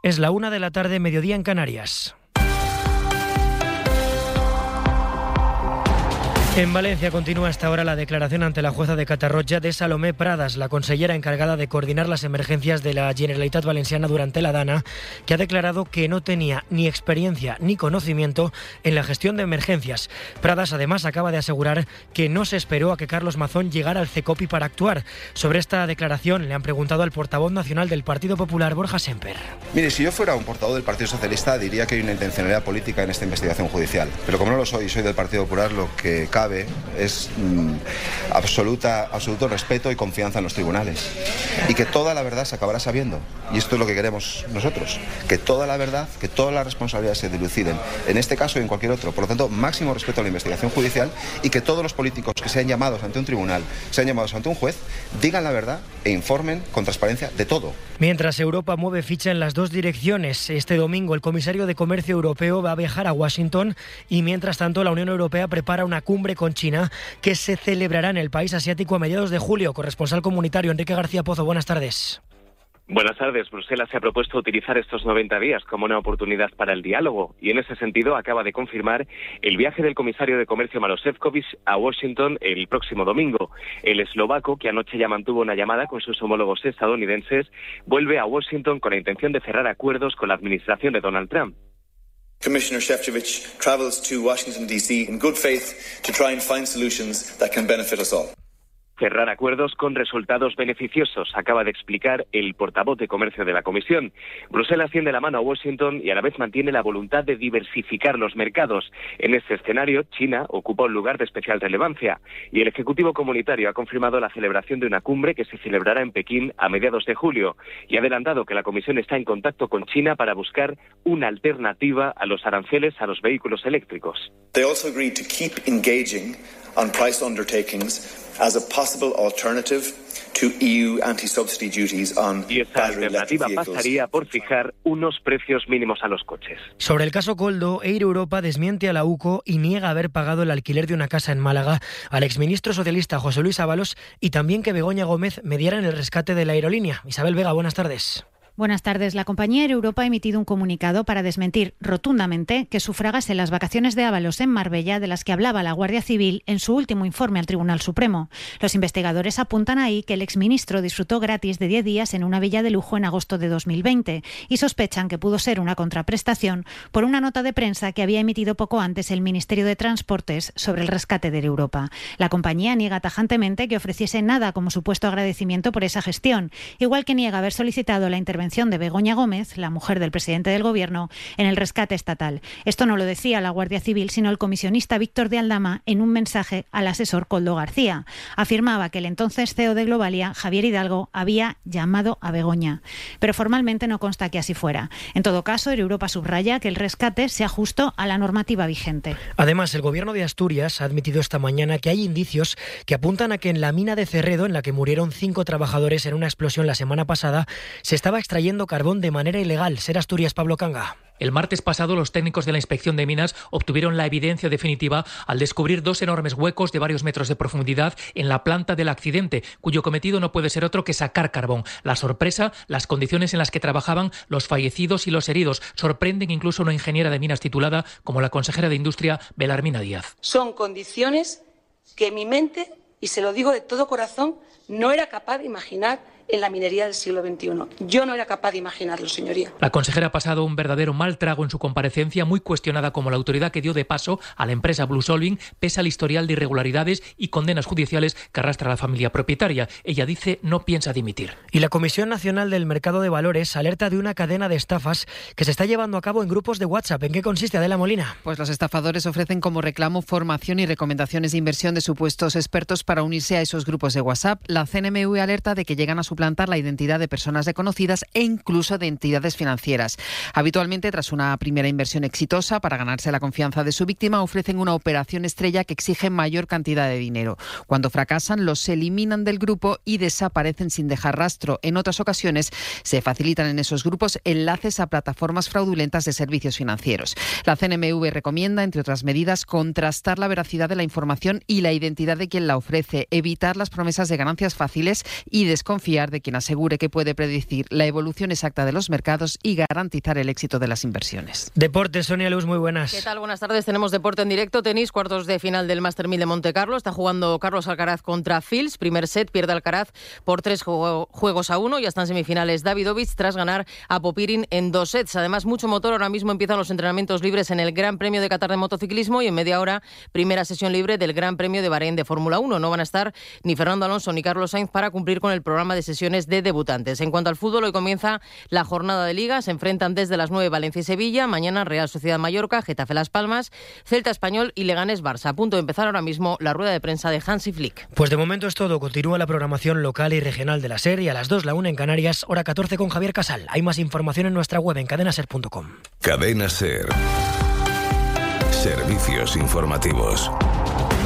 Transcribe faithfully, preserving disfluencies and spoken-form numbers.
Es la una de la tarde, mediodía en Canarias. En Valencia continúa hasta ahora la declaración ante la jueza de Catarroja de Salomé Pradas, la consellera encargada de coordinar las emergencias de la Generalitat Valenciana durante la Dana, que ha declarado que no tenía ni experiencia ni conocimiento en la gestión de emergencias. Pradas además acaba de asegurar que no se esperó a que Carlos Mazón llegara al CECOPI para actuar. Sobre esta declaración le han preguntado al portavoz nacional del Partido Popular, Borja Semper. Mire, si yo fuera un portavoz del Partido Socialista diría que hay una intencionalidad política en esta investigación judicial, pero como no lo soy y soy del Partido Popular, lo que cabe es mmm, absoluta, absoluto respeto y confianza en los tribunales y que toda la verdad se acabará sabiendo, y esto es lo que queremos nosotros, que toda la verdad, que todas las responsabilidades se diluciden en este caso y en cualquier otro. Por lo tanto, máximo respeto a la investigación judicial y que todos los políticos que sean llamados ante un tribunal, sean llamados ante un juez, digan la verdad e informen con transparencia de todo. Mientras Europa mueve ficha en las dos direcciones, este domingo el comisario de Comercio Europeo va a viajar a Washington y mientras tanto la Unión Europea prepara una cumbre con China que se celebrará en el país asiático a mediados de julio. Corresponsal comunitario Enrique García Pozo, buenas tardes. Buenas tardes. Bruselas se ha propuesto utilizar estos noventa días como una oportunidad para el diálogo y en ese sentido acaba de confirmar el viaje del comisario de Comercio Maroš Šefčovič a Washington el próximo domingo. El eslovaco, que anoche ya mantuvo una llamada con sus homólogos estadounidenses, vuelve a Washington con la intención de cerrar acuerdos con la administración de Donald Trump. Commissioner Šefčovič travels to Washington, D C in good faith to try and find solutions that can benefit us all. Cerrar acuerdos con resultados beneficiosos, acaba de explicar el portavoz de Comercio de la Comisión. Bruselas tiende la mano a Washington y a la vez mantiene la voluntad de diversificar los mercados. En este escenario, China ocupa un lugar de especial relevancia y el Ejecutivo Comunitario ha confirmado la celebración de una cumbre que se celebrará en Pekín a mediados de julio y ha adelantado que la Comisión está en contacto con China para buscar una alternativa a los aranceles a los vehículos eléctricos. They also agreed to keep engaging on price undertakings as a possible alternative to E U anti-subsidy duties on y esa alternativa pasaría por fijar unos precios mínimos a los coches. Sobre el caso Koldo, Air Europa desmiente a la U C O y niega haber pagado el alquiler de una casa en Málaga al exministro socialista José Luis Ábalos y también que Begoña Gómez mediara en el rescate de la aerolínea. Isabel Vega, buenas tardes. Buenas tardes. La compañía Air Europa ha emitido un comunicado para desmentir rotundamente que sufragase las vacaciones de Ábalos en Marbella de las que hablaba la Guardia Civil en su último informe al Tribunal Supremo. Los investigadores apuntan ahí que el exministro disfrutó gratis de diez días en una villa de lujo en agosto de dos mil veinte y sospechan que pudo ser una contraprestación por una nota de prensa que había emitido poco antes el Ministerio de Transportes sobre el rescate de Air Europa. La compañía niega tajantemente que ofreciese nada como supuesto agradecimiento por esa gestión, igual que niega haber solicitado la intervención de Begoña Gómez, la mujer del presidente del Gobierno, en el rescate estatal. Esto no lo decía la Guardia Civil, sino el comisionista Víctor de Aldama en un mensaje al asesor Koldo García. Afirmaba que el entonces C E O de Globalia, Javier Hidalgo, había llamado a Begoña. Pero formalmente no consta que así fuera. En todo caso, Air Europa subraya que el rescate sea justo a la normativa vigente. Además, el Gobierno de Asturias ha admitido esta mañana que hay indicios que apuntan a que en la mina de Cerredo, en la que murieron cinco trabajadores en una explosión la semana pasada, se estaba extrayendo carbón de manera ilegal. Ser Asturias, Pablo Canga. El martes pasado, los técnicos de la Inspección de Minas obtuvieron la evidencia definitiva al descubrir dos enormes huecos de varios metros de profundidad en la planta del accidente, cuyo cometido no puede ser otro que sacar carbón. La sorpresa, las condiciones en las que trabajaban los fallecidos y los heridos, sorprenden incluso a una ingeniera de minas titulada como la consejera de Industria, Belarmina Díaz. Son condiciones que mi mente, y se lo digo de todo corazón, no era capaz de imaginar en la minería del siglo veintiuno. Yo no era capaz de imaginarlo, señoría. La consejera ha pasado un verdadero mal trago en su comparecencia, muy cuestionada como la autoridad que dio de paso a la empresa Blue Solving, pese al historial de irregularidades y condenas judiciales que arrastra la familia propietaria. Ella dice no piensa dimitir. Y la Comisión Nacional del Mercado de Valores alerta de una cadena de estafas que se está llevando a cabo en grupos de WhatsApp. ¿En qué consiste, Adela Molina? Pues los estafadores ofrecen como reclamo formación y recomendaciones de inversión de supuestos expertos para unirse a esos grupos de WhatsApp. La C N M V alerta de que llegan a suplantar la identidad de personas reconocidas e incluso de entidades financieras. Habitualmente, tras una primera inversión exitosa para ganarse la confianza de su víctima, ofrecen una operación estrella que exige mayor cantidad de dinero. Cuando fracasan, los eliminan del grupo y desaparecen sin dejar rastro. En otras ocasiones, se facilitan en esos grupos enlaces a plataformas fraudulentas de servicios financieros. La C N M V recomienda, entre otras medidas, contrastar la veracidad de la información y la identidad de quien la ofrece, evitar las promesas de ganancias fáciles y desconfiar fiar de quien asegure que puede predecir la evolución exacta de los mercados y garantizar el éxito de las inversiones. Deportes, Sonia Luz, muy buenas. ¿Qué tal? Buenas tardes. Tenemos deporte en directo, tenis, cuartos de final del Master mil de Monte Carlo. Está jugando Carlos Alcaraz contra Fils. Primer set, pierde Alcaraz por tres juego, juegos a uno. Ya están semifinales Davidovich tras ganar a Popirin en dos sets. Además, mucho motor. Ahora mismo empiezan los entrenamientos libres en el Gran Premio de Qatar de motociclismo y en media hora, primera sesión libre del Gran Premio de Bahrein de Fórmula uno. No van a estar ni Fernando Alonso ni Carlos Sainz para cumplir con el programa de sesiones de debutantes. En cuanto al fútbol, hoy comienza la jornada de Liga. Se enfrentan desde las nueve Valencia y Sevilla. Mañana Real Sociedad Mallorca, Getafe Las Palmas, Celta Español y Leganés Barça. A punto de empezar ahora mismo la rueda de prensa de Hansi Flick. Pues de momento es todo. Continúa la programación local y regional de la SER y a las dos la una en Canarias, hora catorce con Javier Casal. Hay más información en nuestra web en cadena ser punto com. Cadena SER. Servicios informativos.